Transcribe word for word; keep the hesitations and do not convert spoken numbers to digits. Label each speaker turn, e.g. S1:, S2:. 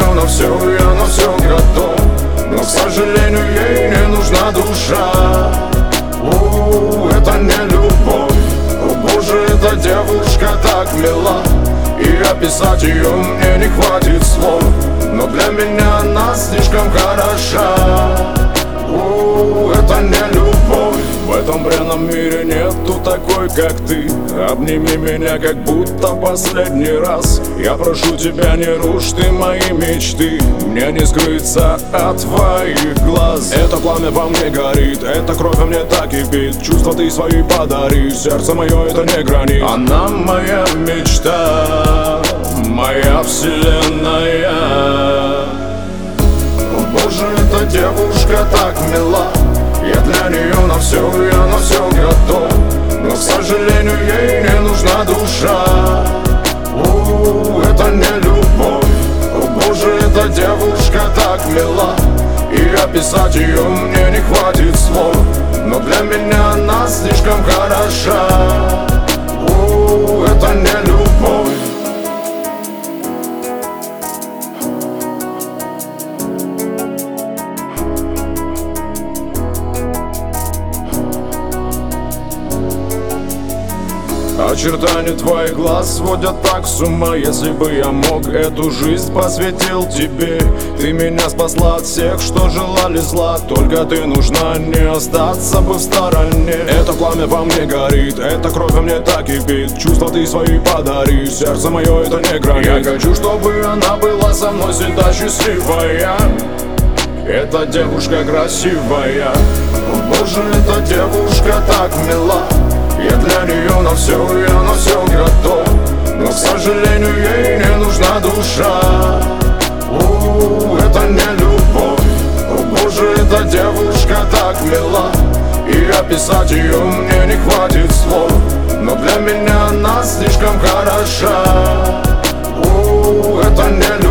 S1: нее на все, я на все готов. Но, к сожалению, ей не нужна душа. У, это не любовь. О боже, эта девушка так мила, и описать ее мне не хватит слов. Но для меня она слишком хороша. У, это не любовь. В этом бренном мире нету такой, как ты. Обними меня, как будто последний раз. Я прошу тебя, не рушь ты мои мечты. Мне не скрыться от твоих глаз. Это пламя во мне горит, эта кровь во мне так кипит. Чувства ты свои подари, сердце мое это не гранит. Она моя мечта, моя вселенная. О боже, эта девушка так мила, я для нее на все, я на все готов. Но, к сожалению, ей не нужна душа. У, это не любовь. О боже, эта девушка так мила, и описать ее мне не хватит слов. Но для меня она слишком хороша. У, это не любовь. Очертания твоих глаз сводят так с ума. Если бы я мог, эту жизнь посвятил тебе. Ты меня спасла от всех, что желали зла. Только ты нужна, не остаться бы в стороне. Это пламя во мне горит, эта кровь во мне так кипит. Чувства ты свои подари, сердце мое это не гранит. Я хочу, чтобы она была со мной всегда счастливая. Эта девушка красивая. О боже, эта девушка так мила, я для нее на все, я на все готов. Но, к сожалению, ей не нужна душа. У, это не любовь. О боже, эта девушка так мила, и описать ее мне не хватит слов. Но для меня она слишком хороша. У, это не любовь.